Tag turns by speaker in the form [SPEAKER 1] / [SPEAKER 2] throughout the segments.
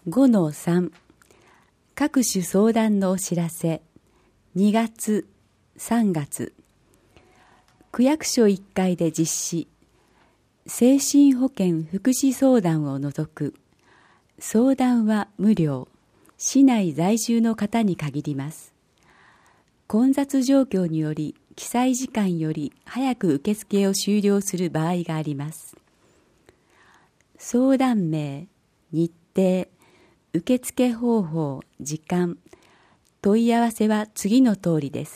[SPEAKER 1] 5-3 各種相談のお知らせ。2月、3月。区役所1階で実施。精神保健福祉相談を除く。相談は無料。市内在住の方に限ります。混雑状況により、記載時間より早く受付を終了する場合があります。相談名、日程、受付方法、時間、問い合わせは次の通りです。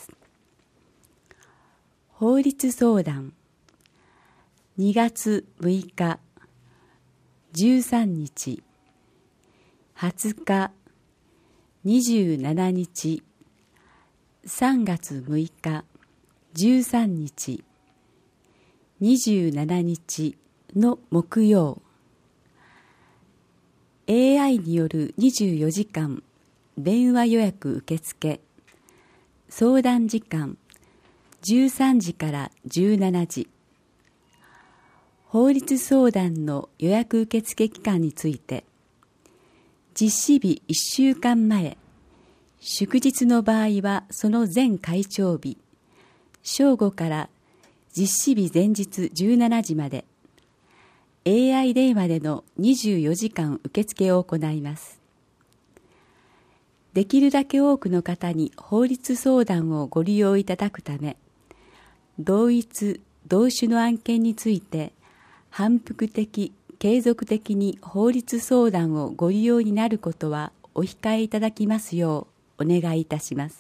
[SPEAKER 1] 法律相談、2月6日、13日、20日、27日、3月6日、13日、27日の木曜。AI による24時間電話予約受付。相談時間13時から17時。法律相談の予約受付期間について、実施日1週間前、祝日の場合はその前開帳日、正午から実施日前日17時まで、AI 電話での24時間受付を行います。できるだけ多くの方に法律相談をご利用いただくため、同一・同種の案件について、反復的・継続的に法律相談をご利用になることはお控えいただきますようお願いいたします。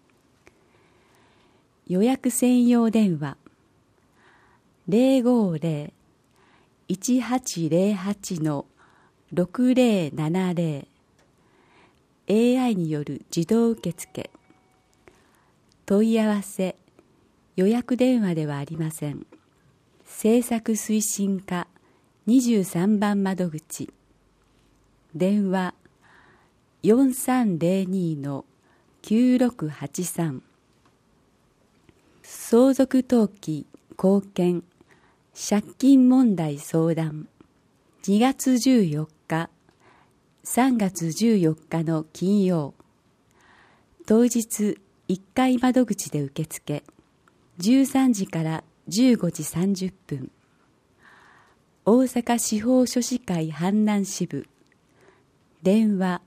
[SPEAKER 1] 予約専用電話 050-1808-6070 AI による自動受付。問い合わせ、予約電話ではありません。政策推進課23番窓口。電話 4302-9683。相続登記、後見、借金問題相談。2月14日、3月14日の金曜。当日1階窓口で受付。13時から15時30分。大阪司法書士会阪南支部。電話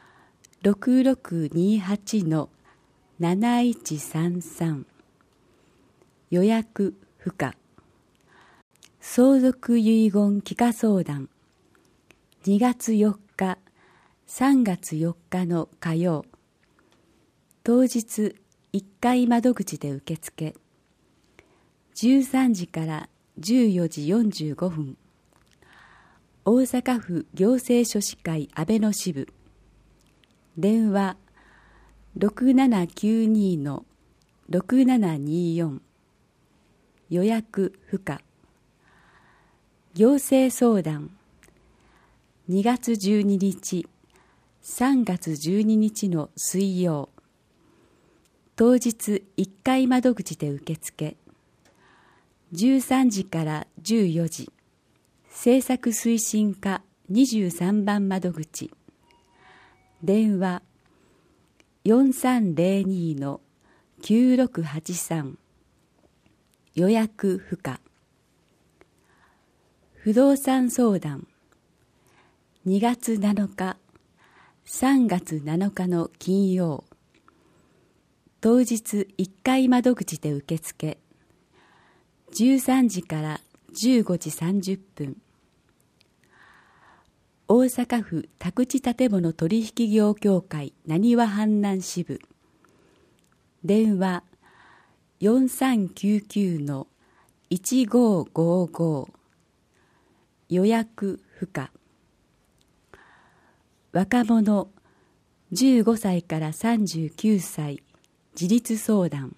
[SPEAKER 1] 6628-7133。予約不可。相続遺言帰化相談。2月4日、3月4日の火曜。当日1階窓口で受付。13時から14時45分。大阪府行政書士会阿倍野支部。電話 6792-6724。予約不可。行政相談。2月12日、3月12日の水曜。当日1階窓口で受付。13時から14時。政策推進課23番窓口。電話 4302-9683。予約不可。不動産相談。2月7日、3月7日の金曜。当日1階窓口で受付。13時から15時30分。大阪府宅地建物取引業協会浪速阪南支部。電話 4399-1555。予約不可。若者15歳から39歳自立相談。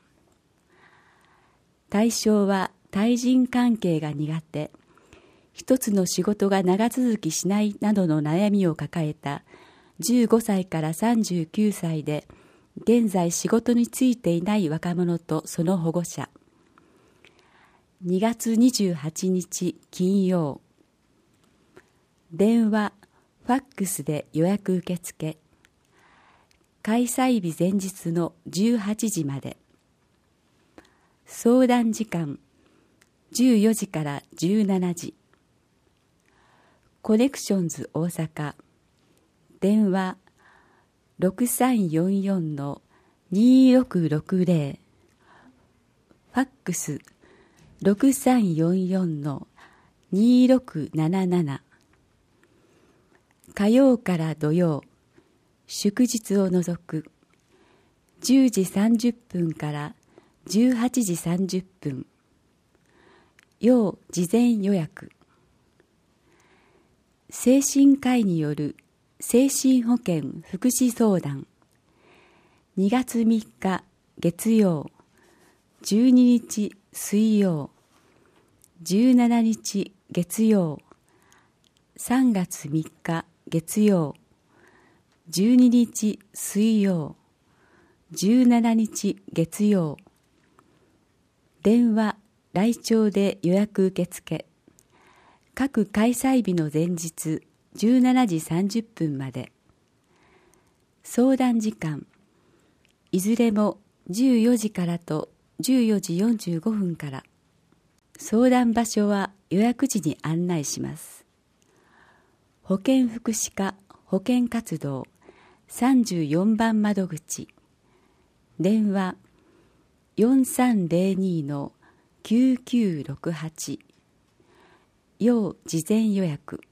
[SPEAKER 1] 対象は対人関係が苦手、一つの仕事が長続きしないなどの悩みを抱えた15歳から39歳で現在仕事に就いていない若者とその保護者。2月28日金曜。電話ファックスで予約受付。開催日前日の18時まで。相談時間14時から17時。コネクションズ大阪。電話6344-2660。ファックス6344-2677。火曜から土曜、祝日を除く10時30分から18時30分。要事前予約。精神科医による精神保健福祉相談。2月3日月曜、12日水曜、17日月曜、3月3日月曜、12日水曜、17日月曜。電話、来庁で予約受付。各開催日の前日17時30分まで。相談時間、いずれも14時からと14時45分から。相談場所は予約時に案内します。保健福祉課保健活動34番窓口。電話4302-9968。要事前予約。